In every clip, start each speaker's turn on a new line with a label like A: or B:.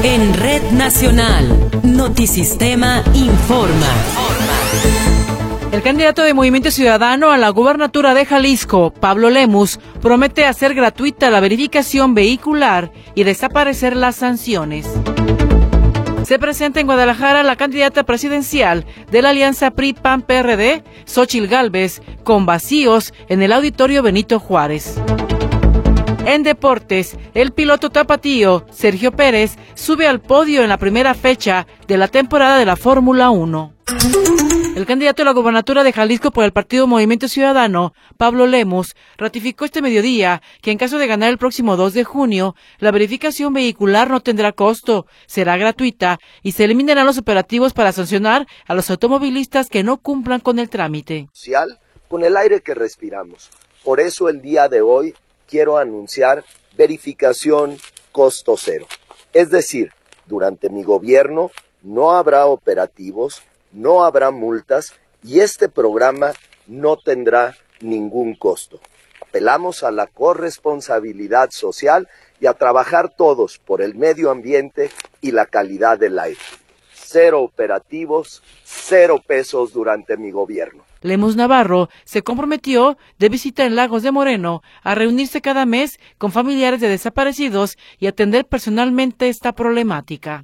A: En Red Nacional, Notisistema informa.
B: El candidato de Movimiento Ciudadano a la gubernatura de Jalisco, Pablo Lemus, promete hacer gratuita la verificación vehicular y desaparecer las sanciones. Se presenta en Guadalajara la candidata presidencial de la alianza PRI-PAN-PRD, Xóchitl Gálvez, con vacíos en el Auditorio Benito Juárez. En deportes, el piloto tapatío, Sergio Pérez, sube al podio en la primera fecha de la temporada de la Fórmula 1. El candidato a la gubernatura de Jalisco por el partido Movimiento Ciudadano, Pablo Lemus, ratificó este mediodía que en caso de ganar el próximo 2 de junio, la verificación vehicular no tendrá costo, será gratuita y se eliminarán los operativos para sancionar a los automovilistas que no cumplan con el trámite.
C: Con el aire que respiramos. Por eso el día de hoy quiero anunciar verificación costo cero. Es decir, durante mi gobierno no habrá operativos, no habrá multas y este programa no tendrá ningún costo. Apelamos a la corresponsabilidad social y a trabajar todos por el medio ambiente y la calidad del aire. 0 operativos, 0 pesos durante mi gobierno.
B: Lemus Navarro se comprometió de visita en Lagos de Moreno a reunirse cada mes con familiares de desaparecidos y atender personalmente esta problemática.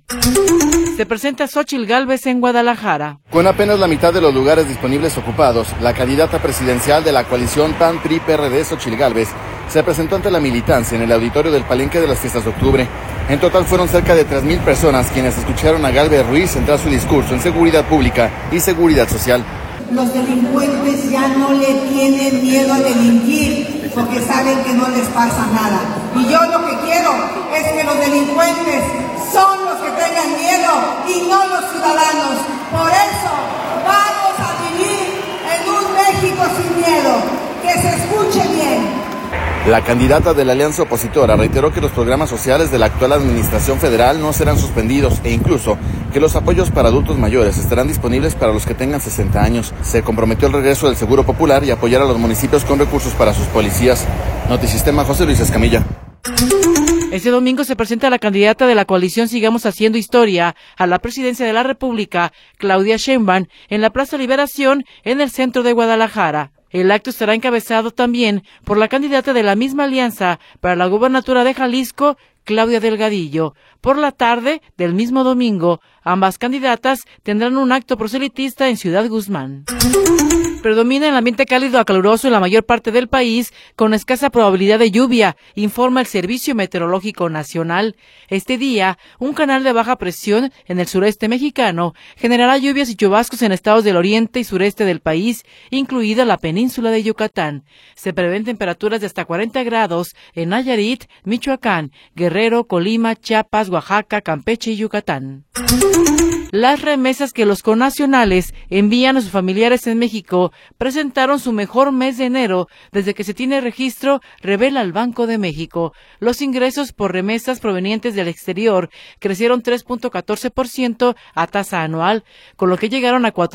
B: Se presenta Xóchitl Gálvez en Guadalajara.
D: Con apenas la mitad de los lugares disponibles ocupados, la candidata presidencial de la coalición PAN-PRI-PRD, Xóchitl Gálvez, se presentó ante la militancia en el auditorio del Palenque de las Fiestas de Octubre. En total fueron cerca de 3,000 personas quienes escucharon a Gálvez Ruiz centrar su discurso en seguridad pública y seguridad social.
E: Los delincuentes ya no le tienen miedo a delinquir porque saben que no les pasa nada. Y yo lo que quiero es que los delincuentes son los que tengan miedo y no los ciudadanos. Por eso vamos a vivir en un México sin miedo. Que se escuche bien.
D: La candidata de la alianza opositora reiteró que los programas sociales de la actual administración federal no serán suspendidos e incluso que los apoyos para adultos mayores estarán disponibles para los que tengan 60 años. Se comprometió el regreso del Seguro Popular y apoyar a los municipios con recursos para sus policías. Notisistema, José Luis Escamilla.
B: Este domingo se presenta la candidata de la coalición Sigamos Haciendo Historia a la presidencia de la República, Claudia Sheinbaum, en la Plaza Liberación, en el centro de Guadalajara. El acto estará encabezado también por la candidata de la misma alianza para la gubernatura de Jalisco, Claudia Delgadillo. Por la tarde del mismo domingo, ambas candidatas tendrán un acto proselitista en Ciudad Guzmán. Predomina el ambiente cálido a caluroso en la mayor parte del país, con escasa probabilidad de lluvia, informa el Servicio Meteorológico Nacional. Este día, un canal de baja presión en el sureste mexicano generará lluvias y chubascos en estados del oriente y sureste del país, incluida la península de Yucatán. Se prevén temperaturas de hasta 40 grados en Nayarit, Michoacán, Guerrero, Colima, Chiapas, Oaxaca, Campeche y Yucatán. Las remesas que los connacionales envían a sus familiares en México presentaron su mejor mes de enero desde que se tiene registro, revela el Banco de México. Los ingresos por remesas provenientes del exterior crecieron 3.14% a tasa anual, con lo que llegaron a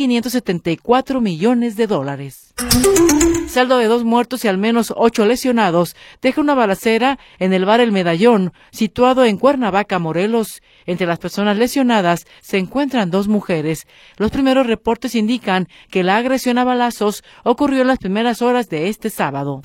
B: $4,574 millones. Saldo de 2 muertos y al menos 8 lesionados deja una balacera en el bar El Medallón, situado en Cuernavaca, Morelos. Entre las personas lesionadas se encuentran 2 mujeres. Los primeros reportes indican que la agresión a balazos ocurrió en las primeras horas de este sábado.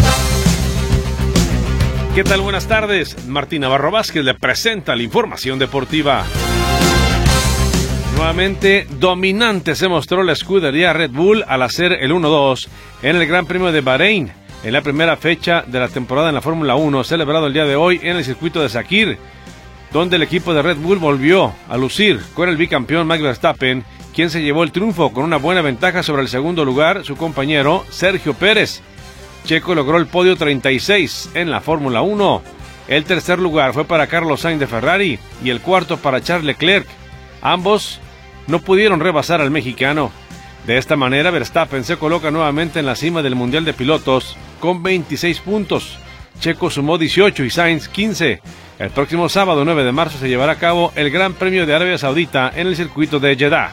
F: ¿Qué tal? Buenas tardes. Martín Navarro Vázquez le presenta la información deportiva. Nuevamente dominante se mostró la escudería Red Bull al hacer el 1-2 en el Gran Premio de Bahrein, en la primera fecha de la temporada en la Fórmula 1, celebrado el día de hoy en el circuito de Sakir, donde el equipo de Red Bull volvió a lucir con el bicampeón Max Verstappen, quien se llevó el triunfo con una buena ventaja sobre el segundo lugar, su compañero Sergio Pérez. Checo logró el podio 36 en la Fórmula 1. El tercer lugar fue para Carlos Sainz de Ferrari y el cuarto para Charles Leclerc. Ambos no pudieron rebasar al mexicano. De esta manera, Verstappen se coloca nuevamente en la cima del Mundial de Pilotos con 26 puntos. Checo sumó 18 y Sainz 15. El próximo sábado 9 de marzo se llevará a cabo el Gran Premio de Arabia Saudita en el circuito de Jeddah.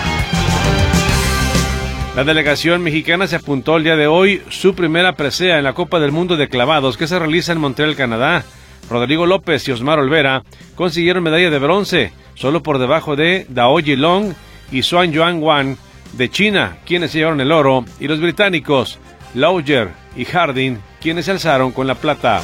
F: La delegación mexicana se apuntó el día de hoy su primera presea en la Copa del Mundo de Clavados que se realiza en Montreal, Canadá. Rodrigo López y Osmar Olvera consiguieron medalla de bronce, solo por debajo de Dao Yilong y Xuan Yuan Wan de China, quienes se llevaron el oro, y los británicos Lauger y Harding, quienes se alzaron con la plata.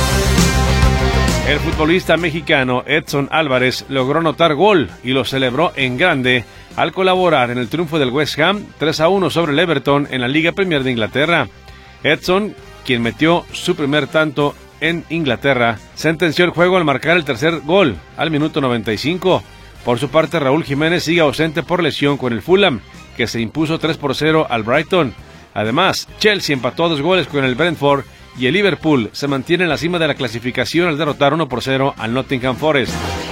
F: El futbolista mexicano Edson Álvarez logró anotar gol y lo celebró en grande al colaborar en el triunfo del West Ham 3-1 sobre el Everton en la Liga Premier de Inglaterra. Edson, quien metió su primer tanto en Inglaterra, sentenció el juego al marcar el tercer gol al minuto 95. Por su parte, Raúl Jiménez sigue ausente por lesión con el Fulham, que se impuso 3-0 al Brighton. Además, Chelsea empató a 2 goles con el Brentford y el Liverpool se mantiene en la cima de la clasificación al derrotar 1-0 al Nottingham Forest.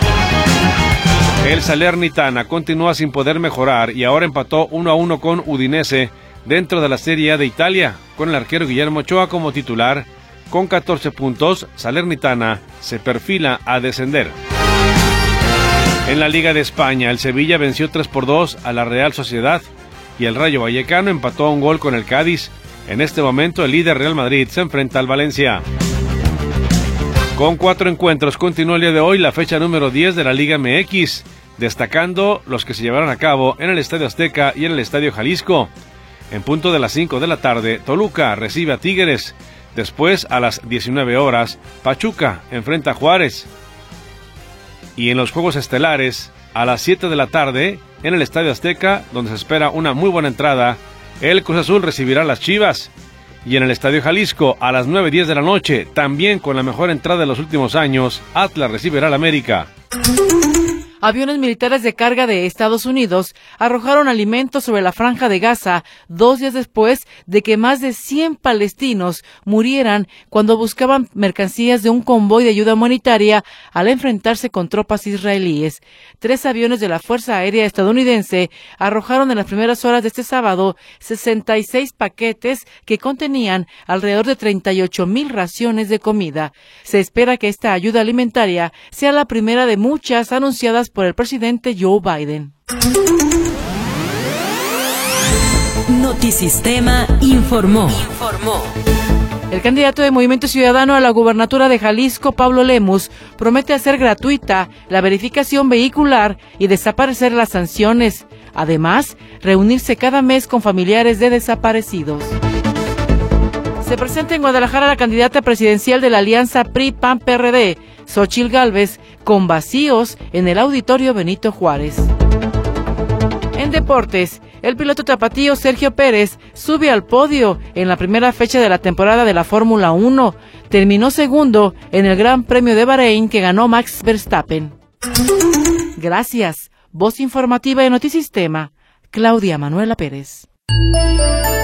F: El Salernitana continúa sin poder mejorar y ahora empató 1-1 con Udinese dentro de la Serie A de Italia, con el arquero Guillermo Ochoa como titular. Con 14 puntos, Salernitana se perfila a descender. En la Liga de España, el Sevilla venció 3-2 a la Real Sociedad y el Rayo Vallecano empató a 1 gol con el Cádiz. En este momento, el líder Real Madrid se enfrenta al Valencia. Con 4 encuentros continúa el día de hoy la fecha número 10 de la Liga MX, destacando los que se llevarán a cabo en el Estadio Azteca y en el Estadio Jalisco. En punto de las 5 de la tarde, Toluca recibe a Tigres. Después, a las 19 horas, Pachuca enfrenta a Juárez. Y en los Juegos Estelares, a las 7 de la tarde, en el Estadio Azteca, donde se espera una muy buena entrada, el Cruz Azul recibirá a las Chivas. Y en el Estadio Jalisco, a las 9:10 de la noche, también con la mejor entrada de los últimos años, Atlas recibirá al América.
B: Aviones militares de carga de Estados Unidos arrojaron alimentos sobre la Franja de Gaza 2 días después de que más de 100 palestinos murieran cuando buscaban mercancías de un convoy de ayuda humanitaria al enfrentarse con tropas israelíes. 3 aviones de la Fuerza Aérea estadounidense arrojaron en las primeras horas de este sábado 66 paquetes que contenían alrededor de 38,000 raciones de comida. Se espera que esta ayuda alimentaria sea la primera de muchas anunciadas por el presidente Joe Biden.
A: Notisistema informó.
B: El candidato de Movimiento Ciudadano a la gubernatura de Jalisco, Pablo Lemus, promete hacer gratuita la verificación vehicular y desaparecer las sanciones. Además, reunirse cada mes con familiares de desaparecidos. Se presenta en Guadalajara la candidata presidencial de la alianza PRI-PAN-PRD, Xóchitl Gálvez, con vacíos en el Auditorio Benito Juárez. En deportes, el piloto tapatío Sergio Pérez sube al podio en la primera fecha de la temporada de la Fórmula 1. Terminó segundo en el Gran Premio de Bahrein que ganó Max Verstappen. Gracias. Voz informativa de Notisistema, Claudia Manuela Pérez.